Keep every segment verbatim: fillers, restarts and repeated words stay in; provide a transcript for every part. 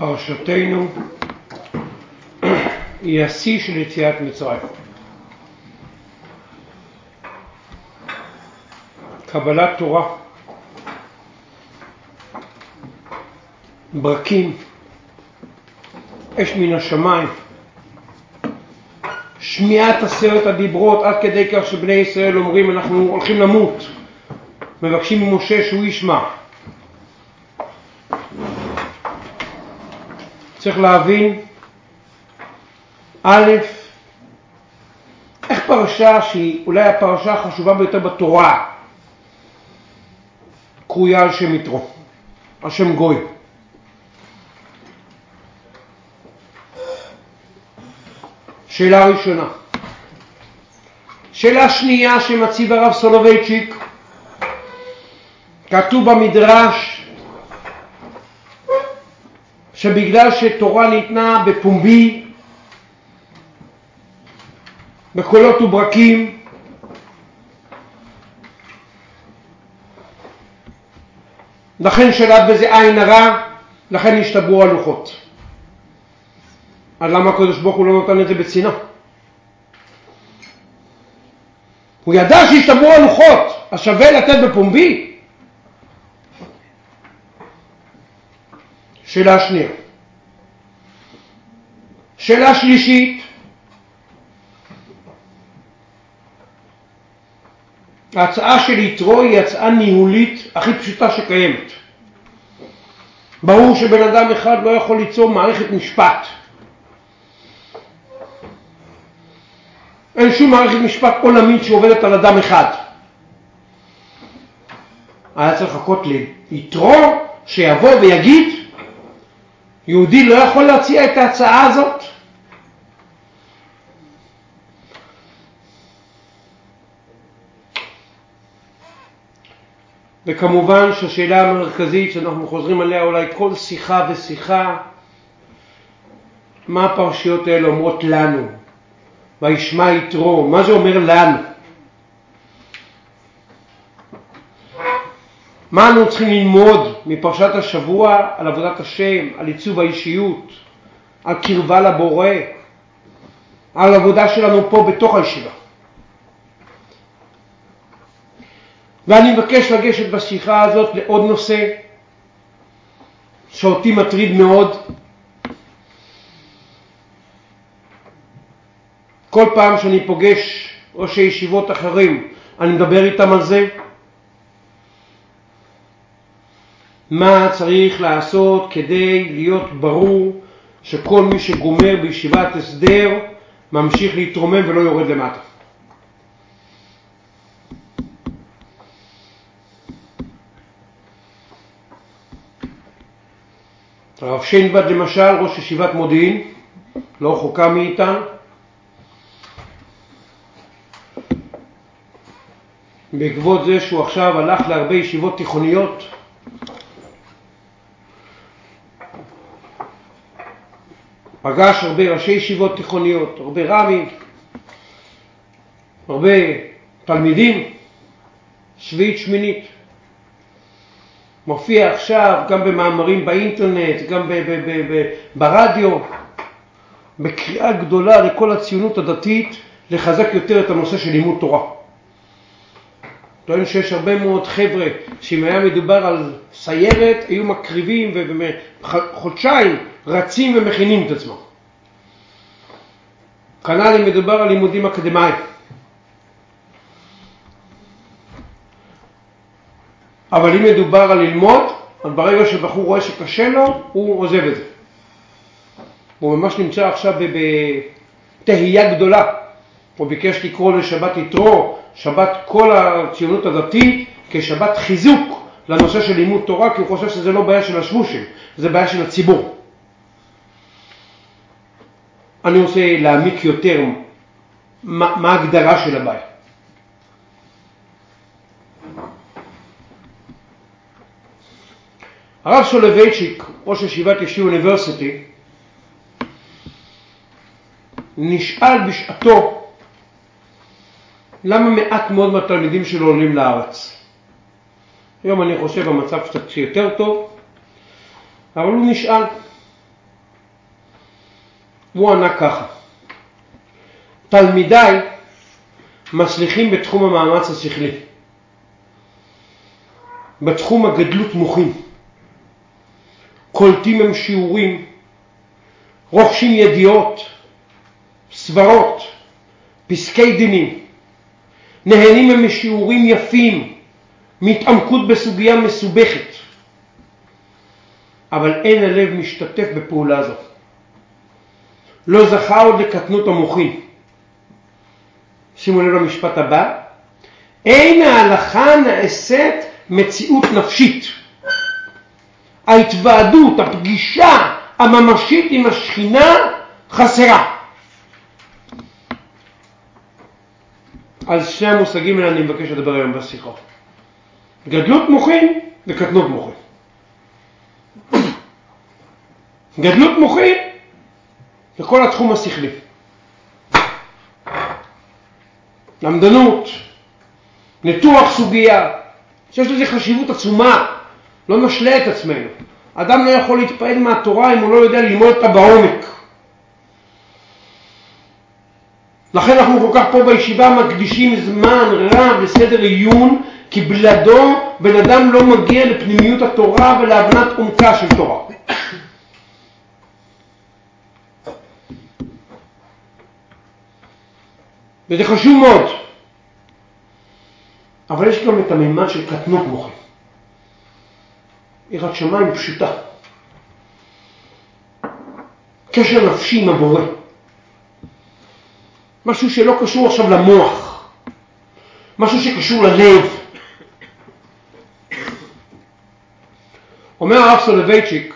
פרשתנו היא השיא של יציאת מצרים. קבלת תורה, ברקים, אש מן השמיים, שמיעת עשרת הדיברות, עד כדי כך שבני ישראל אומרים אנחנו הולכים למות, מבקשים ממשה שהוא ישמע. צריך להבין, א', איך פרשה שהיא אולי הפרשה החשובה ביותר בתורה קרויה על שם יתרו, על שם גוי. שאלה ראשונה. שאלה שנייה שמציב הרב סולובייצ'יק, כתוב במדרש שבגלל שתורה ניתנה בפומבי, בקולות וברקים, לכן שלט בזה עין הרע, לכן נשתברו הלוחות. אז למה הקדוש ברוך הוא לא נתן את זה בצנעה? הוא ידע שישתברו הלוחות, אז שווה לתת בפומבי? שאלה שנייה. שאלה שלישית, ההצעה של יתרו היא הצעה ניהולית הכי פשוטה שקיימת. ברור שבן אדם אחד לא יכול ליצור מערכת משפט. אין שום מערכת משפט עולמית שעובדת על אדם אחד. היה צריך לחכות ליתרו שיבוא ויגיד, יהודי לא יכול להציע את ההצעה הזאת? וכמובן שהשאלה המרכזית שאנחנו חוזרים עליה אולי כל שיחה ושיחה, מה הפרשיות האלה אומרות לנו? וישמע יתרו, מה זה אומר לנו? מה אנחנו צריכים ללמוד מפרשת השבוע על עבודת השם, על עיצוב האישיות, על קרבה לבורא, על עבודה שלנו פה בתוך הישיבה? ואני מבקש לגשת בשיחה הזאת לעוד נושא שאותי מטריד מאוד. כל פעם שאני פוגש ראשי ישיבות אחרים, אני מדבר איתם על זה. מה צריך לעשות כדי להיות ברור שכל מי שגומר בישיבת הסדר ממשיך להתרומם ולא יורד למטה. הרב שיינבד למשל, ראש ישיבת מודיעין, לא רחוקה מאיתן, בעקבות זה שהוא עכשיו הלך להרבה ישיבות תיכוניות, פגש הרבה ראשי ישיבות תיכוניות, הרבה רבים, הרבה תלמידים, שביעית שמינית. מופיע עכשיו גם במאמרים באינטרנט, גם ב- ב- ב- ב- ברדיו, בקריאה גדולה לכל הציונות הדתית לחזק יותר את הנושא של לימוד תורה. טוען שיש הרבה מאוד חבר'ה שאם היה מדובר על סיירת היו מקריבים ובחודשיים רצים ומכינים את עצמם. כנ"ל אם מדובר על לימודים אקדמיים. אבל אם מדובר על ללמוד, אז ברגע שבחור רואה שקשה לו, הוא עוזב את זה. הוא ממש נמצא עכשיו בתהייה גדולה. הוא ביקש לקרוא לשבת יתרו, שבת כל הציונות הדתית, כשבת חיזוק לנושא של לימוד תורה, כי הוא חושב שזה לא בעיה של השבושים, זה בעיה של הציבור. אני רוצה להעמיק יותר מה, מה ההגדרה של הבעיה. הרב סולובייצ'יק, ראש ישיבת ישי אוניברסיטי, נשאל בשעתו למה מעט מאוד מהתלמידים שלו עולים לארץ. היום אני חושב המצב קצת יותר טוב, אבל הוא נשאל, הוא ענה ככה: תלמידיי מצליחים בתחום המאמץ השכלי, בתחום הגדלות מוחין, קולטים הם שיעורים, רוכשים ידיעות, סברות, פסקי דינים, נהנים הם משיעורים יפים, מהתעמקות בסוגיה מסובכת, אבל אין הלב משתתף בפעולה זו. לא זכה עוד לקטנות המוחין. שימו לב למשפט הבא: אין ההלכה נעשית מציאות נפשית. ההתוועדות, הפגישה הממשית עם השכינה חסרה. על שני המושגים האלה אני מבקש לדבר היום בשיחה. גדלות מוחין וקטנות מוחין. גדלות מוחין זה כל התחום השכלי. למדנות, ניתוח סוגיה, שיש לזה חשיבות עצומה. לא נשלה את עצמנו. אדם לא יכול להתפעל מהתורה אם הוא לא יודע ללמוד אותה בעומק. לכן אנחנו כל כך פה בישיבה מקדישים זמן רב לסדר עיון, כי בלעדו בן אדם לא מגיע לפנימיות התורה ולהבנת עומקה של תורה. וזה חשוב מאוד. אבל יש גם את הממד של קטנות מוחין. יראת שמיים פשוטה. קשר נפשי עם הבורא. משהו שלא קשור עכשיו למוח. משהו שקשור ללב. אומר הרב סולובייצ'יק,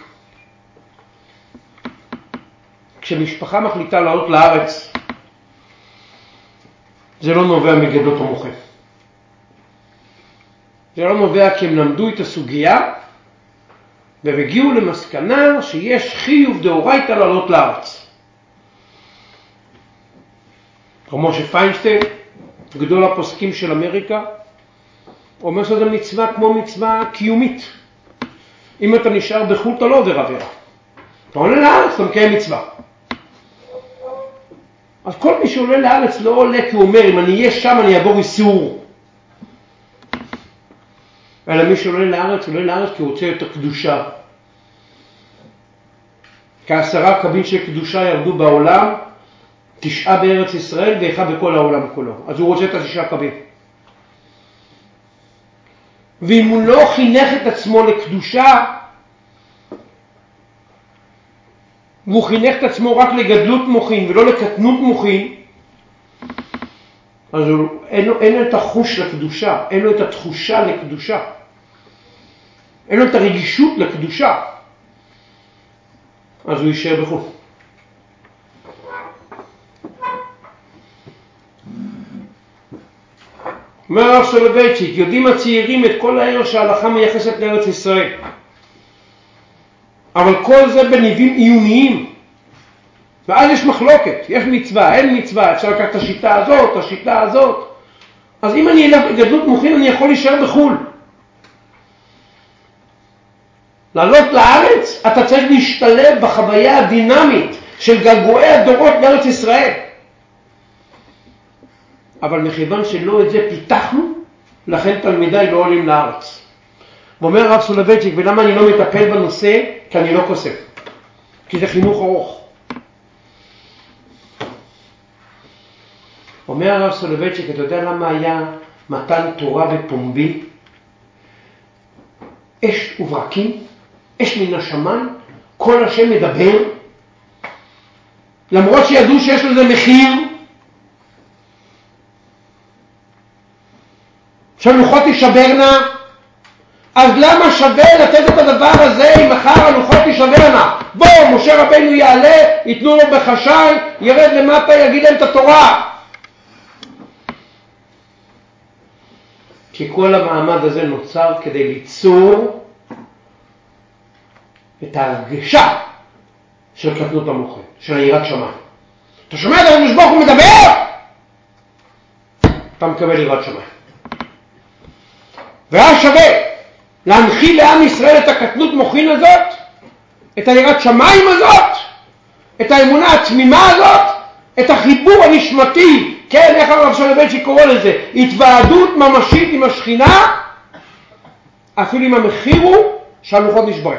כשמשפחה מחליטה לעלות לארץ, זה לא נובע מגדלות המוחין. זה לא נובע כי הם למדו את הסוגיה, והם הגיעו למסקנה שיש חיוב דאורייתא לעלות לארץ. כמו שפיינשטיין, גדול הפוסקים של אמריקה, אומר שזה מצווה כמו מצווה קיומית. אם אתה נשאר בחו"ל אתה לא עובר עבירה. אתה עולה לארץ, אתה מקיים מצווה. אז כל מי שעולה לארץ לא עולה כי הוא אומר, אם אני אהיה שם אני אעבור איסור. אלא מי שעולה לארץ, עולה לארץ כי הוא רוצה יותר קדושה. כעשרה קבין של קדושה ירדו בעולם, תשעה בארץ ישראל ואחד בכל העולם כולו. אז הוא רוצה את התשעה קבין. ואם הוא לא חינך את עצמו לקדושה, והוא חינך את עצמו רק לגדלות מוחין ולא לקטנות מוחין, אז הוא, אין, לו, אין לו את החוש לקדושה, אין לו את התחושה לקדושה, אין לו את הרגישות לקדושה, אז הוא יישאר בחו"ל. אומר הרב סולובייצ'יק, יודעים הצעירים את כל הערך שההלכה מייחסת לארץ ישראל. אבל כל זה בניבים עיוניים. ואז יש מחלוקת, יש מצווה, אין מצווה, אפשר לקחת את השיטה הזאת, את השיטה הזאת. אז אם אני אלך לגדלות מוחין, אני יכול להישאר בחו"ל. לעלות לארץ, אתה צריך להשתלב בחוויה הדינמית של געגועי הדורות לארץ ישראל. אבל מכיוון שלא את זה פיתחנו, לכן תלמידיי לא עולים לארץ. ואומר הרב סולובייצ'יק, ולמה אני לא מטפל בנושא? כי אני לא כוסף. כי זה חינוך ארוך. אומר הרב סולובייצ'יק, אתה יודע למה היה מתן תורה בפומבי? אש וברקים, אש מן השמיים, כל השם מדבר, למרות שידעו שיש לזה מחיר, שהלוחות תישברנה, אז למה שווה לתת את הדבר הזה אם מחר הלוחות תישברנה? בוא, משה רבינו יעלה, ייתנו לו בחשאי, ירד למטה, יגיד להם את התורה. כי כל המעמד הזה נוצר כדי ליצור את ההרגשה של קטנות המוחין, של יראת שמיים. אתה שומע את הקדוש ברוך הוא מדבר? אתה מקבל יראת שמיים. והיה שווה להנחיל לעם ישראל את הקטנות מוחין הזאת, את היראת שמיים הזאת, את האמונה התמימה הזאת, את החיבור הנשמתי, כן, איך הרב סולובייצ'יק קורא לזה, התוועדות ממשית עם השכינה, אפילו אם המחיר הוא שהלוחות נשברים.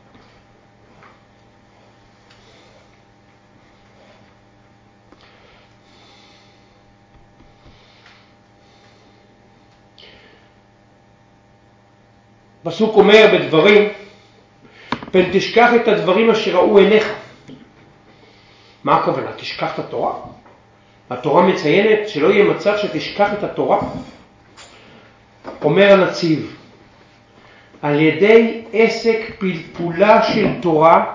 פסוק אומר בדברים, פן תשכח את הדברים אשר ראו עיניך. מה הכוונה? תשכח את התורה? התורה מציינת שלא יהיה מצב שתשכח את התורה. אומר הנציב, על ידי עסק פלפולה של תורה,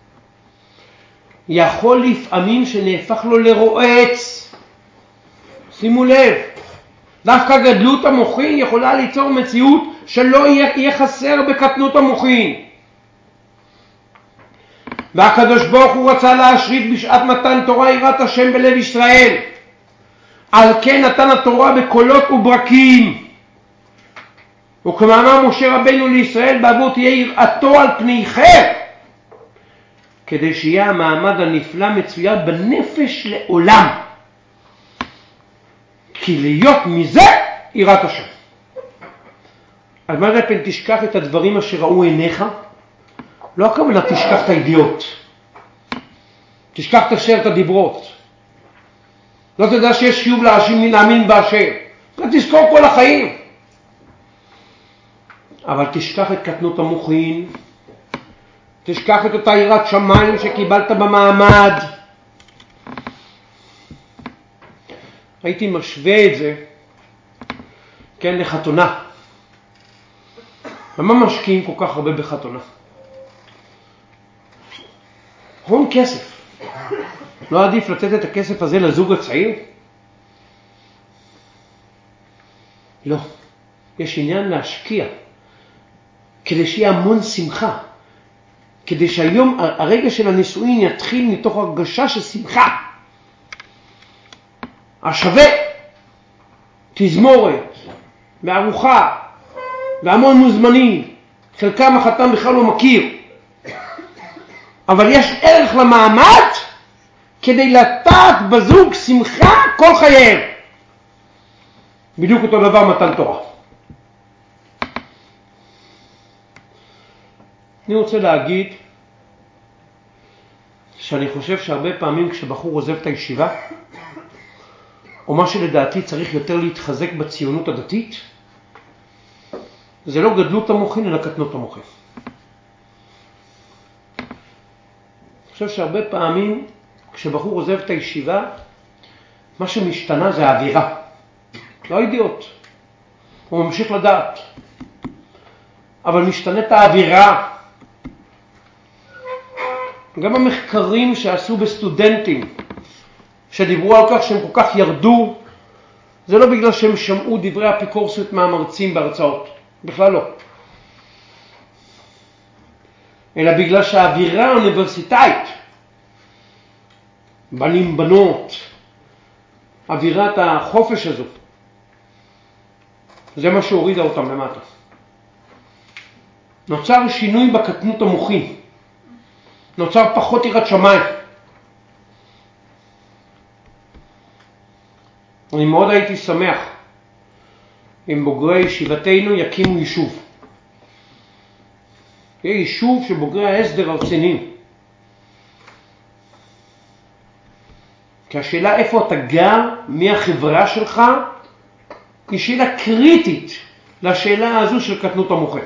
יכול לפעמים שנהפך לו לרועץ. שימו לב, דווקא גדלות המוחין יכולה ליצור מציאות שלא יהיה, יהיה חסר בקטנות המוחין. והקדוש ברוך הוא רצה להשריט בשעת מתן תורה יראת השם בלב ישראל. על כן נתן התורה בקולות וברקים. וכמאמר משה רבנו לישראל, בעבור תהיה יראתו על פניכם, כדי שיהיה המעמד הנפלא מצויר בנפש לעולם. כי להיות מזה יראת השם. אז מה זה פן תשכח את הדברים אשר ראו עיניך? לא הכוונה תשכח את הידיעות. תשכח את עשרת הדיברות. לא תדע שיש חיוב להאשים להאמין בהשם. לא תזכור כל החיים. אבל תשכח את קטנות המוחין. תשכח את אותה יראת שמיים שקיבלת במעמד. הייתי משווה את זה, כן, לחתונה. למה משקיעים כל כך הרבה בחתונה? הון כסף. לא עדיף לתת את הכסף הזה לזוג הצעיר? לא. יש עניין להשקיע. כדי שיהיה המון שמחה. כדי שהיום הרגע של הנישואין יתחיל מתוך הרגשה של שמחה. השווה, תזמורת, וארוחה, והמון מוזמנים. חלקם החתן בכלל לא מכיר. אבל יש ערך למעמד כדי לטעת בזוג שמחה כל חייהם. בדיוק אותו דבר מתן תורה. אני רוצה להגיד שאני חושב שהרבה פעמים כשבחור עוזב את הישיבה, או מה שלדעתי צריך יותר להתחזק בציונות הדתית, זה לא גדלות המוחין אלא קטנות המוחין. אני חושב שהרבה פעמים כשבחור עוזב את הישיבה, מה שמשתנה זה האווירה. לא הידיעות. הוא ממשיך לדעת. אבל משתנית האווירה. גם המחקרים שעשו בסטודנטים, שדיברו על כך שהם כל כך ירדו, זה לא בגלל שהם שמעו דברי אפיקורסות מהמרצים בהרצאות. בכלל לא. אלא בגלל שהאווירה האוניברסיטאית, בנים בנות, אווירת החופש הזו, זה מה שהורידה אותם למטה. נוצר שינוי בקטנות המוחין. נוצר פחות יראת שמיים. אני מאוד הייתי שמח אם בוגרי ישיבתנו יקימו יישוב. יהיה יישוב שבוגרי ההסדר הרציניים. כי השאלה איפה אתה גר, מי החברה שלך, היא שאלה קריטית לשאלה הזו של קטנות המוחין.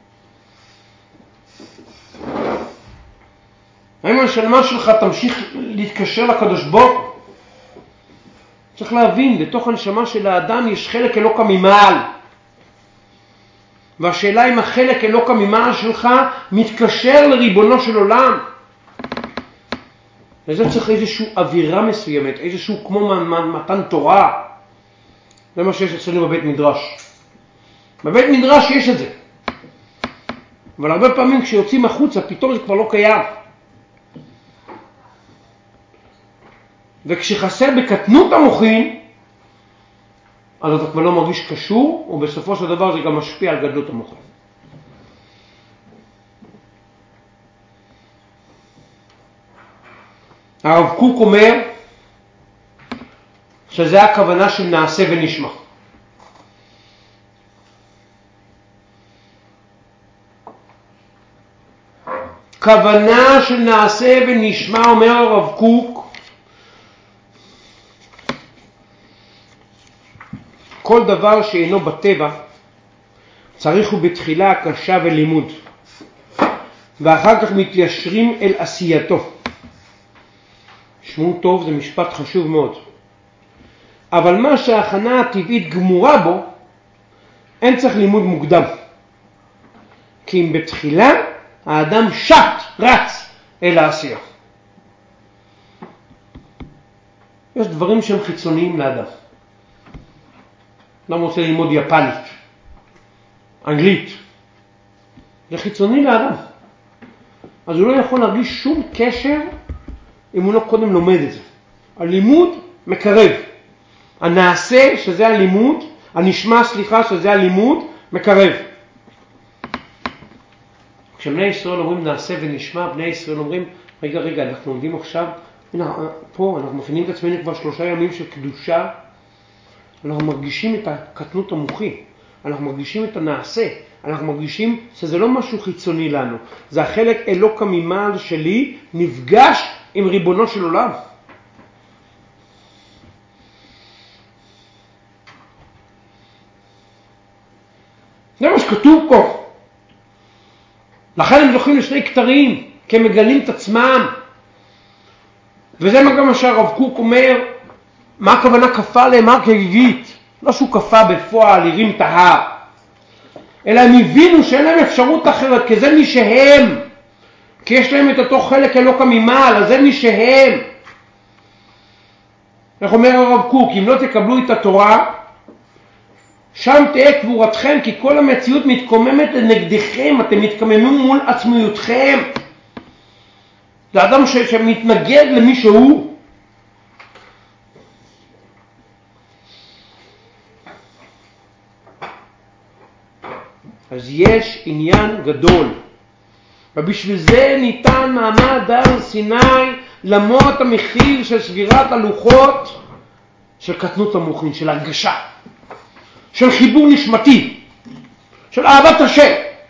האם הנשמה שלך תמשיך להתקשר לקדוש ברוך הוא? צריך להבין, בתוך הנשמה של האדם יש חלק אלוקא ממעל. והשאלה אם החלק אלוקא ממעל שלך מתקשר לריבונו של עולם. וזה צריך איזושהי אווירה מסוימת, איזשהו כמו מתן תורה. זה מה שיש אצלנו בבית מדרש. בבית מדרש יש את זה. אבל הרבה פעמים כשיוצאים החוצה, פתאום זה כבר לא קיים. וכשחסר בקטנות המוחין, אז אתה כבר לא מרגיש קשור, ובסופו של דבר זה גם משפיע על גדלות המוחין. הרב קוק אומר שזה הכוונה של נעשה ונשמע. כוונה של נעשה ונשמע, אומר הרב קוק, כל דבר שאינו בטבע צריך הוא בתחילה הקשה ולימוד, ואחר כך מתיישרים אל עשייתו. שמעו טוב, זה משפט חשוב מאוד. אבל מה שההכנה הטבעית גמורה בו, אין צריך לימוד מוקדם. כי אם בתחילה האדם שט, רץ אל העשייה. יש דברים שהם חיצוניים לאדם. אדם רוצה ללמוד יפנית, אנגלית. זה חיצוני לאדם. אז הוא לא יכול להרגיש שום קשר אם הוא לא קודם לומד את זה. הלימוד מקרב. הנעשה, שזה הלימוד, הנשמע, סליחה, שזה הלימוד, מקרב. כשבני ישראל אומרים נעשה ונשמע, בני ישראל אומרים, רגע, רגע, אנחנו עומדים עכשיו, הנה, פה אנחנו מפעילים את עצמנו כבר שלושה ימים של קדושה, אנחנו מרגישים את הקטנות המוחי, אנחנו מרגישים את הנעשה, אנחנו מרגישים שזה לא משהו חיצוני לנו, זה החלק אלוק הממעל שלי נפגש עם ריבונו של עולם. זה מה שכתוב פה. לכן הם זוכים לשני כתרים, כי הם מגלים את עצמם. וזה מה גם שהרב קוק אומר, מה הכוונה כפה להם הר כגיגית? לא שהוא כפה בפועל, הרים את ההר. אלא הם הבינו שאין להם אפשרות אחרת, כי זה מי שהם. כי יש להם את אותו חלק אלוק הממעל, אז זה מי שהם. איך אומר הרב קוק, אם לא תקבלו את התורה, שם תהיה קבורתכם, כי כל המציאות מתקוממת לנגדכם, אתם מתקוממים מול עצמיותכם. זה אדם ש- שמתנגד למי שהוא. אז יש עניין גדול, ובשביל זה ניתן מעמד הר סיני, למרות המחיר של סגירת הלוחות, של קטנות המוחין, של הרגשה, של חיבור נשמתי, של אהבת השם.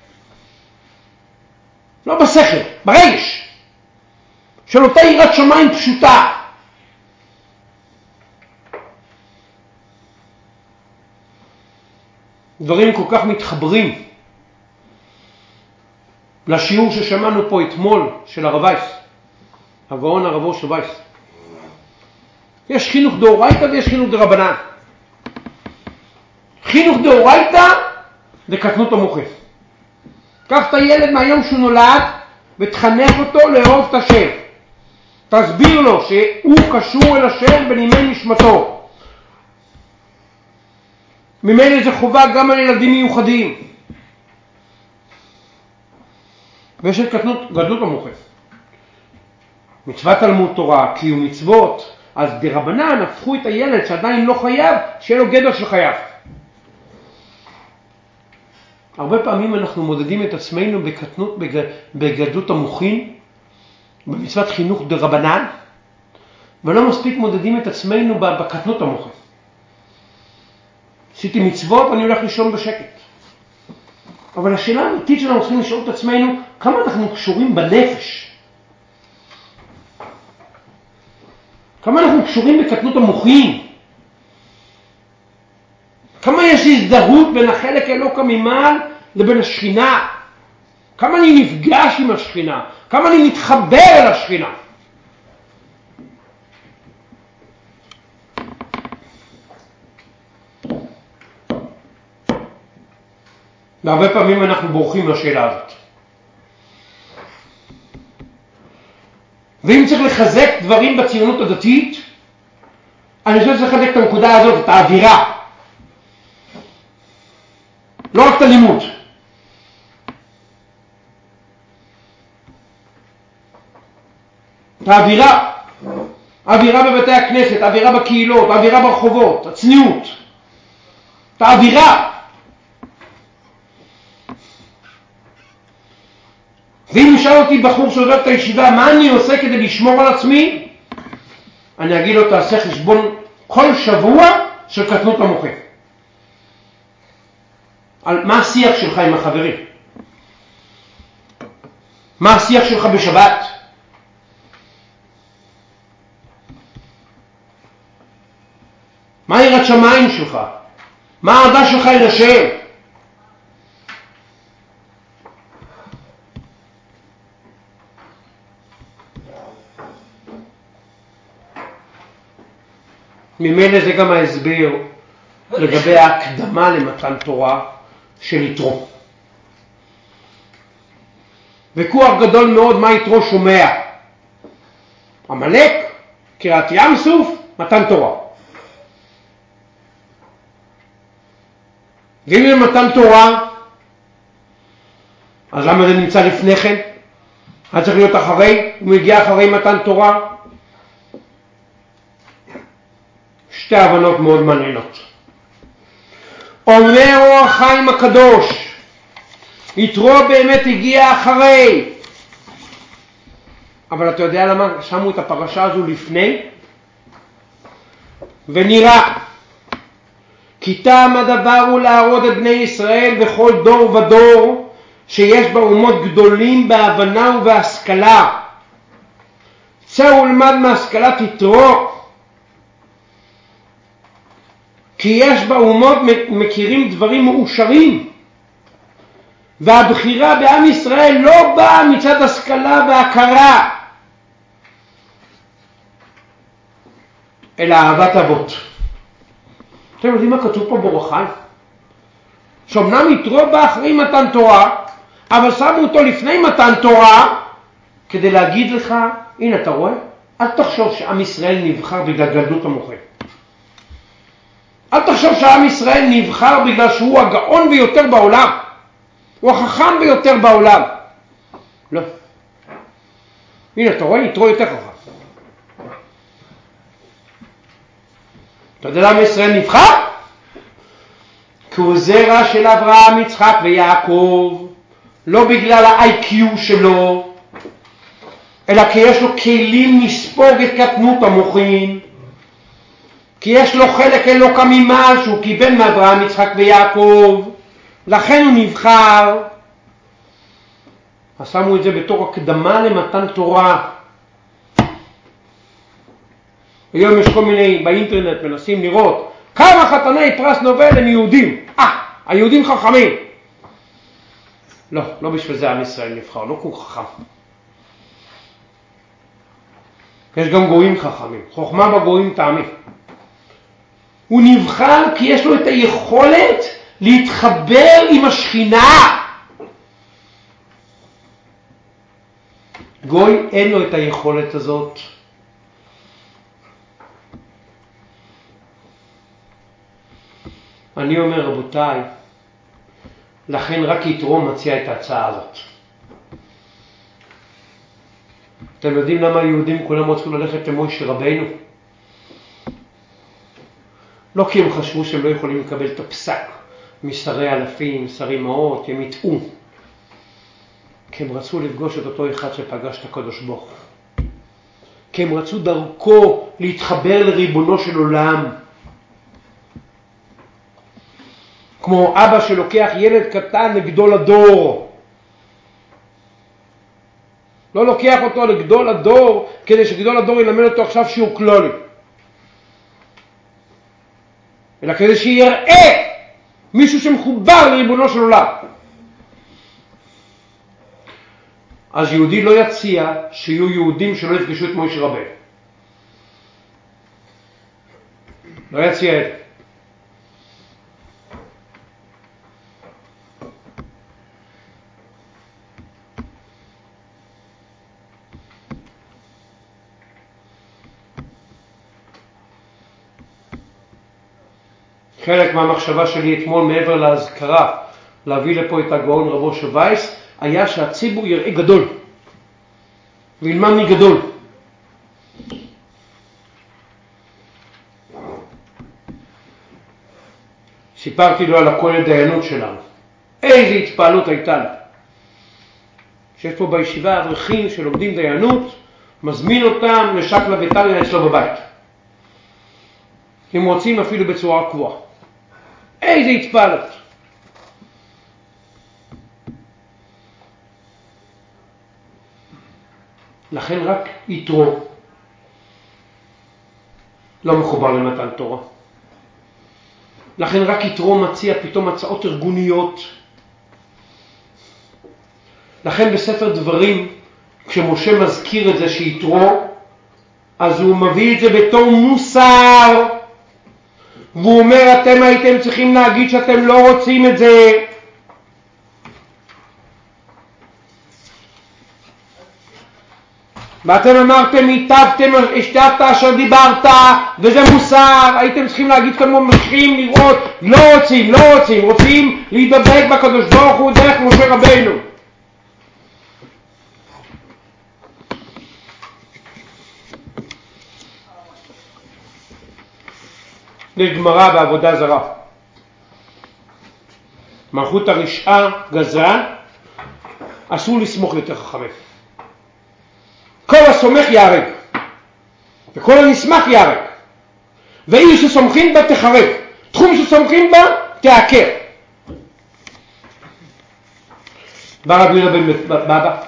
לא בשכל, ברגש. של אותה יראת שמיים פשוטה. דברים כל כך מתחברים לשיעור ששמענו פה אתמול של הרב וייס, הגאון הרב אושר וייס. יש חינוך דאורייתא ויש חינוך דרבנן. חינוך דאורייתא זה קטנות המוחין. קח את הילד מהיום שהוא נולד ותחנך אותו לאהוב את השם. תסביר לו שהוא קשור אל השם בנימי נשמתו. ממילא זה חובה גם על ילדים מיוחדים. ויש את קטנות גדלות המוחין. מצוות תלמוד תורה, קיום מצוות, אז דרבנן הפכו את הילד שעדיין לא חייב, שיהיה לו גדר של חייב. הרבה פעמים אנחנו מודדים את עצמנו בקטנות, בגדלות המוחין, במצוות חינוך דרבנן, ולא מספיק מודדים את עצמנו בקטנות המוחין. עשיתי מצוות, אני הולך לישון בשקט. אבל השאלה האמיתית שאנחנו צריכים לשאול את עצמנו, כמה אנחנו קשורים בנפש? כמה אנחנו קשורים בקטנות המוחין? כמה יש הזדהות בין החלק אלוק הממעל לבין השכינה? כמה אני נפגש עם השכינה? כמה אני מתחבר אל השכינה? והרבה פעמים אנחנו בורחים לשאלה הזאת. ואם צריך לחזק דברים בציונות הדתית, אני חושב שצריך לחזק את הנקודה הזאת, את האווירה. לא רק את הלימוד. את האווירה. האווירה בבתי הכנסת, האווירה בקהילות, האווירה ברחובות, הצניעות. את האווירה. ואם נשאל אותי בחור שעוזב את הישיבה, מה אני עושה כדי לשמור על עצמי? אני אגיד לו תעשה חשבון כל שבוע של קטנות המוחין. על מה השיח שלך עם החברים? מה השיח שלך בשבת? מה יראת שמיים שלך? מה העדה שלך אל השם? ממילא זה גם ההסבר לגבי ההקדמה למתן תורה של יתרו. וכוח גדול מאוד מה יתרו שומע. עמלק, קריאת ים סוף, מתן תורה. ואם זה מתן תורה, אז למה זה נמצא לפני כן? היה צריך להיות אחרי, הוא מגיע אחרי מתן תורה. שתי הבנות מאוד מעניינות. אומר אור החיים הקדוש, יתרו באמת הגיע אחרי. אבל אתה יודע למה שמו את הפרשה הזו לפני? ונראה כי טעם הדבר הוא להראות את בני ישראל בכל דור ודור שיש באומות גדולים בהבנה ובהשכלה. צא ולמד מהשכלת יתרו, כי יש באומות מכירים דברים מאושרים, והבחירה בעם ישראל לא באה מצד השכלה והכרה, אלא אהבת אבות. אתם יודעים מה כתוב פה באור החיים? שאומנם יתרו בא אחרי מתן תורה, אבל שמו אותו לפני מתן תורה, כדי להגיד לך, הנה אתה רואה? אל תחשוב שעם ישראל נבחר בגלל גדלות המוחין. אל תחשוב שעם ישראל נבחר בגלל שהוא הגאון ביותר בעולם. הוא החכם ביותר בעולם. לא. הנה אתה רואה? יתרו יותר חכם. אתה יודע למה ישראל נבחר? כי הוא זרע של אברהם, יצחק ויעקב. לא בגלל ה-איי קיו שלו, אלא כי יש לו כלים לספוג את קטנות המוחין. כי יש לו חלק אלוקא ממעל שהוא קיבל מאברהם, יצחק ויעקב. לכן הוא נבחר. אז שמו את זה בתור הקדמה למתן תורה. היום יש כל מיני באינטרנט מנסים לראות כמה חתני פרס נובל הם יהודים. אה, היהודים חכמים. לא, לא בשביל זה עם ישראל נבחר, לא כל חכם. יש גם גויים חכמים, חוכמה בגויים טעמי. הוא נבחר כי יש לו את היכולת להתחבר עם השכינה. גוי אין לו את היכולת הזאת. אני אומר רבותיי, לכן רק יתרו מציע את ההצעה הזאת. אתם יודעים למה היהודים כולם רצו ללכת למשה רבינו? לא כי הם חשבו שהם לא יכולים לקבל את הפסק משרי אלפים, שרי מאות, הם יטעו. כי הם רצו לפגוש את אותו אחד שפגש את הקדוש ברוך הוא. כי הם רצו דרכו להתחבר לריבונו של עולם. כמו אבא שלוקח ילד קטן לגדול הדור. לא לוקח אותו לגדול הדור כדי שגדול הדור ילמד אותו עכשיו שיעור כללי. אלא כדי שיראה מישהו שמחובר לריבונו של עולם. אז יהודי לא יציע שיהיו יהודים שלא יפגשו את משה רבינו. לא יציע את זה. חלק מהמחשבה שלי אתמול מעבר להזכרה להביא לפה את הגאון רב אושר וייס היה שהציבור יראה גדול וילמד מגדול. סיפרתי לו על הכולל דיינות שלנו. איזה התפעלות הייתה לה. שיש פה בישיבה אברכים שלומדים דיינות, מזמין אותם לשקלא וטריא אצלו בבית. אם רוצים אפילו בצורה קבועה. איזה התפעלות. לכן רק יתרו לא מחובר למתן תורה. לכן רק יתרו מציע פתאום הצעות ארגוניות. לכן בספר דברים, כשמשה מזכיר את זה שיתרו, אז הוא מביא את זה בתור מוסר, והוא אומר, אתם הייתם צריכים להגיד שאתם לא רוצים את זה. ואתם אמרתם, היטבתם, השתבת אשר דיברת, וזה מוסר. הייתם צריכים להגיד שאתם ממשיכים לראות, לא רוצים, לא רוצים, רוצים להידבק בקדוש ברוך הוא דרך משה רבינו. לגמרא בעבודה זרה. מלכות הרשעה גזרה, אסור לסמוך יותר חכמים. כל הסומך יהרג, וכל הנסמך יהרג. ועיר שסומכים בה תחרב, תחום שסומכים בה תעקר. בא רבי יהודה בן בבא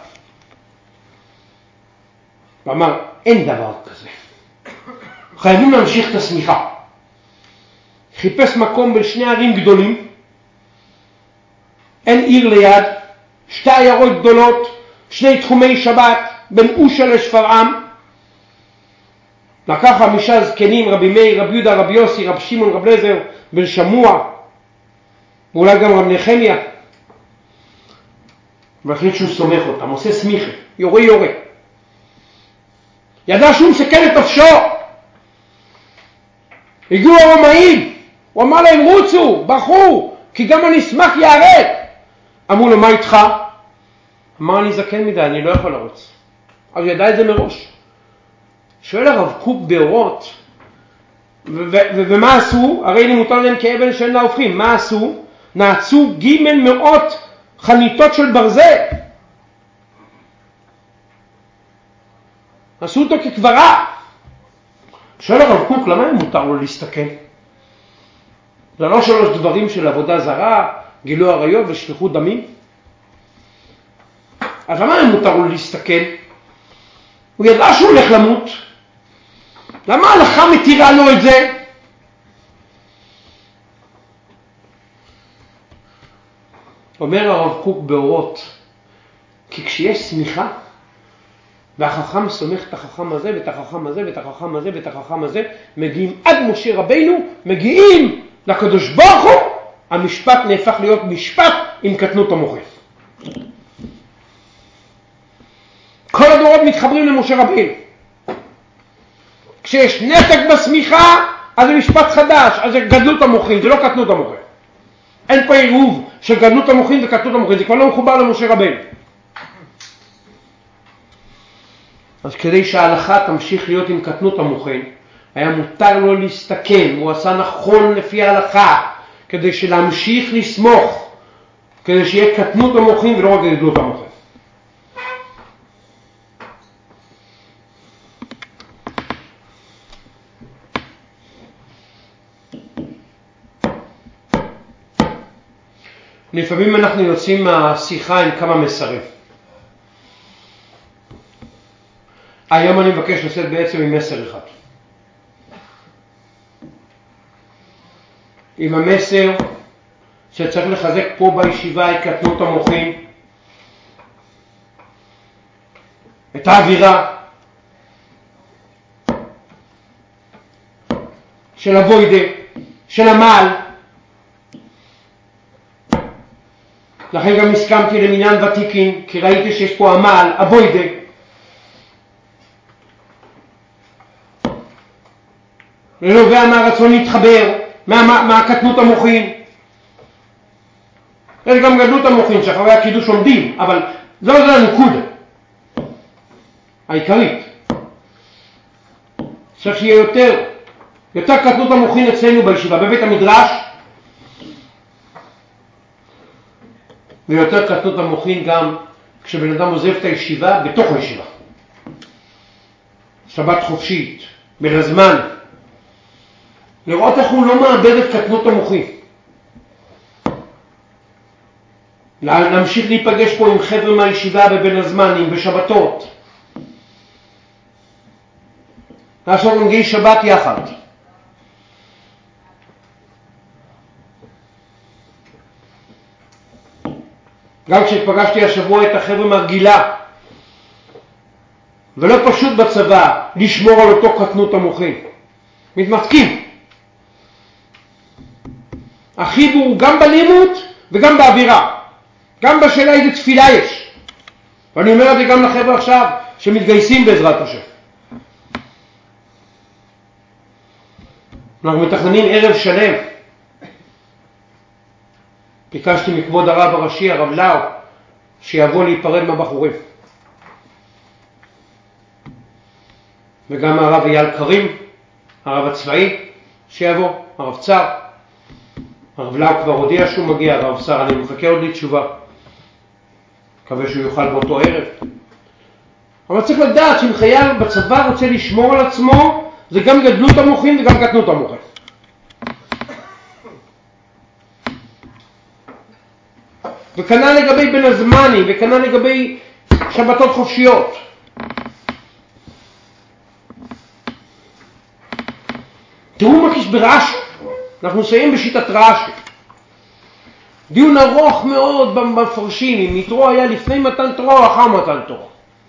ואמר, אין דבר כזה. חייבים להמשיך את הסמיכה. חיפש מקום בין שני ערים גדולים, אין עיר ליד, שתי עיירות גדולות, שני תחומי שבת, בין אושה לשפרעם. לקח חמישה זקנים, רבי מאיר, רבי יהודה, רבי יוסי, רבי שמעון, רבי אליעזר, בן שמוע, ואולי גם רבי נחמיה, והחליט שהוא סומך אותם, עושה סמיכה, יורה יורה. ידע שהוא מסכן את נפשו. הגיעו הרומאים, הוא אמר להם רוצו, בחו, כי גם הנשמח יהרג. אמרו לו, מה איתך? אמר, אני זקן מדי, אני לא יכול לרוץ. אז הוא ידע את זה מראש. שואל הרב קוק באורות, ומה עשו? הרי אני מותר להם כאבן שאין לה הופכים. מה עשו? נעצו ג' מאות חניתות של ברזל. עשו אותו כקברה. שואל הרב קוק, למה מותר לו להסתכל? זה לא שלוש דברים של עבודה זרה, גילוי עריות ושפיכות דמים? אז למה מותר לו להסתכל? הוא ידע שהוא הולך למות. למה ההלכה מתירה לו את זה? אומר הרב קוק באורות, כי כשיש סמיכה, והחכם סומך את החכם הזה ואת החכם הזה ואת החכם הזה ואת החכם הזה, מגיעים עד משה רבינו, מגיעים לקדוש ברוך הוא, המשפט נהפך להיות משפט עם קטנות המוחין. כל הדורות מתחברים למשה רבינו. כשיש נתק בסמיכה, אז זה משפט חדש, אז זה גדלות המוחין, זה לא קטנות המוחין. אין פה עירוב של גדלות המוחין וקטנות המוחין, זה כבר לא מחובר למשה רבינו. אז כדי שההלכה תמשיך להיות עם קטנות המוחין, היה מותר לו להסתכן, הוא עשה נכון לפי ההלכה, כדי שלהמשיך לסמוך, כדי שיהיה קטנות המוחין ולא רק גדלות המוחין. לפעמים אנחנו יוצאים מהשיחה עם כמה מסרים. היום אני מבקש לצאת בעצם עם מסר אחד. עם המסר שצריך לחזק פה בישיבה את קטנות המוחין, את האווירה של הבוידה, של המעל. לכן גם הסכמתי למניין ותיקין, כי ראיתי שיש פה המעל, הבוידה. ונובע מהרצון להתחבר, מה, מהקטנות המוחין. יש גם גדלות המוחין שאחרי הקידוש עומדים, אבל זו זה הנקודה העיקרית. צריך שיהיה יותר, יותר קטנות המוחין אצלנו בישיבה, בבית המדרש, ויותר קטנות המוחין גם כשבן אדם עוזב את הישיבה בתוך הישיבה. שבת חופשית, בין הזמן. לראות איך הוא לא מאבד את קטנות המוחין. להמשיך להיפגש פה עם חבר'ה מהישיבה בבין הזמנים, בשבתות. לעשות מנגי שבת יחד. גם כשפגשתי השבוע את החבר'ה מהגילה, ולא פשוט בצבא לשמור על אותו קטנות המוחין. מתמתקים. החיבור הוא גם בלימוד וגם באווירה. גם בשאלה איזה תפילה יש. ואני אומר את זה גם לחבר'ה עכשיו שמתגייסים בעזרת השם. אנחנו מתכננים ערב שלם. ביקשתי מכבוד הרב הראשי, הרב לאו, שיבוא להיפרד מהבחורים. וגם הרב אייל קרים, הרב הצבאי, שיבוא, הרב צר. הרב לאו כבר הודיע שהוא מגיע, הרב צר, אני מחכה עוד לתשובה. מקווה שהוא יוכל באותו ערב. אבל צריך לדעת שאם חייל בצבא רוצה לשמור על עצמו, זה גם גדלות המוחין וגם קטנות המוחין. וכנ"ל לגבי בין הזמנים, וכנ"ל לגבי שבתות חופשיות. תראו מה יש ברש"י. אנחנו נסיים בשיטת רש"י. דיון ארוך מאוד במפרשים, אם יתרו היה לפני מתן תורה או אחר מתן תורה.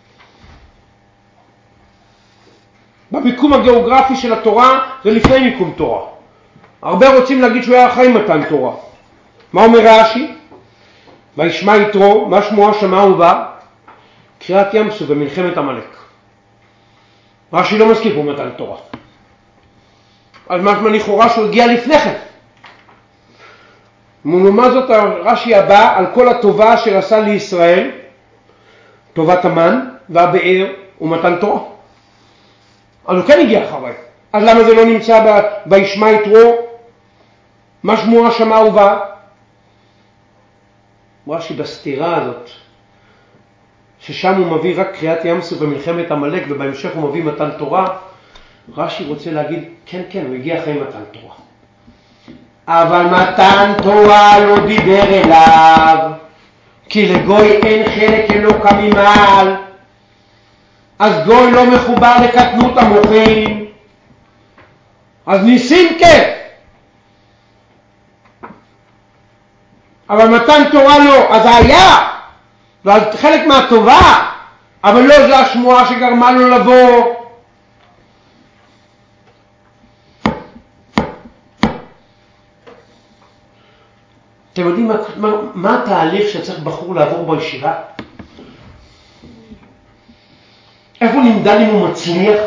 במיקום הגיאוגרפי של התורה זה לפני מיקום תורה. הרבה רוצים להגיד שהוא היה אחרי מתן תורה. מה אומר רש"י? וישמע יתרו, מה שמועה שמע ובא? קריעת ים סוף במלחמת עמלק. רש"י לא מזכיר פה מתן תורה. אז משמע לכאורה שהוא הגיע לפני כן. לעומת זאת רש"י הבא על כל הטובה אשר עשה לישראל, טובת המן והבאר ומתן תורה. אז הוא כן הגיע אחרי. אז למה זה לא נמצא בישמע יתרו? מה שמועה שמע ובא? רש"י בסתירה הזאת, ששם הוא מביא רק קריאת ים סוף במלחמת עמלק ובהמשך הוא מביא מתן תורה, רש"י רוצה להגיד, כן, כן, הוא הגיע אחרי מתן תורה. אבל מתן תורה לא דיבר אליו, כי לגוי אין חלק אלוקא ממעל, אז גוי לא מחובר לקטנות המוחין, אז ניסים כן. אבל מתן תורה לא, אז היה, ואז חלק מהטובה, אבל לא זה השמועה שגרמה לו לבוא. אתם יודעים מה, מה, מה התהליך שצריך בחור לעבור בישיבה? איפה נמדד אם הוא מצליח?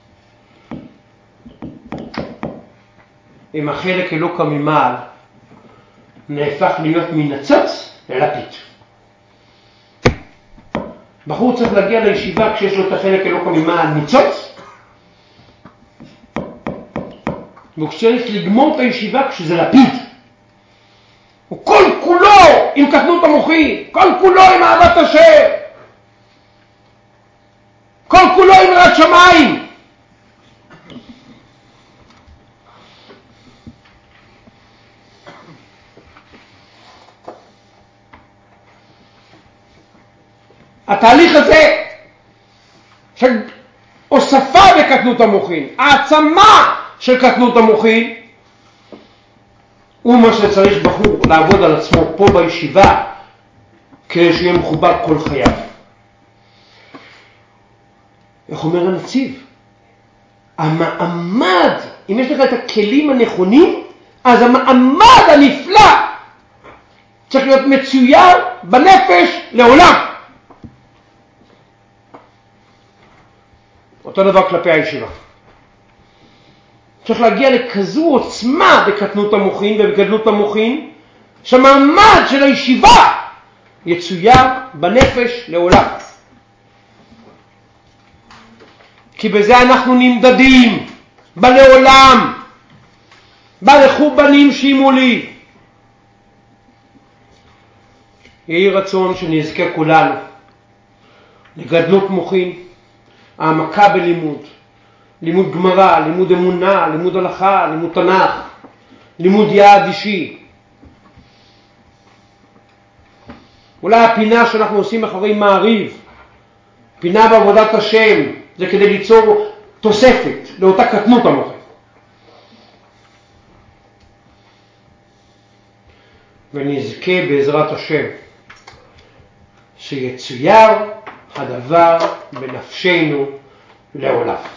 אם החלק אלוקא ממעל נהפך להיות מנצץ ללפיד. בחור צריך להגיע לישיבה כשיש לו את החלק אלוקא ממעל ניצוץ, והוא צריך לגמור את הישיבה כשזה לפיד. הוא כל כולו עם קטנות המוחין, כל כולו עם אהבת השם, כל כולו עם יראת שמיים. התהליך הזה של הוספה בקטנות המוחין, העצמה של קטנות המוחין, הוא מה שצריך בחור לעבוד על עצמו פה בישיבה כדי שיהיה מחובר כל חייו. איך אומר הנציב? המעמד, אם יש לך את הכלים הנכונים, אז המעמד הנפלא צריך להיות מצויר בנפש לעולם. אותו דבר כלפי הישיבה. צריך להגיע לכזו עוצמה בקטנות המוחין ובגדלות המוחין, שהמעמד של הישיבה יצויר בנפש לעולם. כי בזה אנחנו נמדדים, בלעולם, בלכו בנים שימו לי. יהי רצון שנזכה כולנו לגדלות מוחין, העמקה בלימוד, לימוד גמרא, לימוד אמונה, לימוד הלכה, לימוד תנ"ך, לימוד יעד אישי. אולי הפינה שאנחנו עושים אחרי מעריב, פינה בעבודת השם, זה כדי ליצור תוספת לאותה קטנות המוחת. ונזכה בעזרת השם שיצויר הדבר בנפשנו לעולם.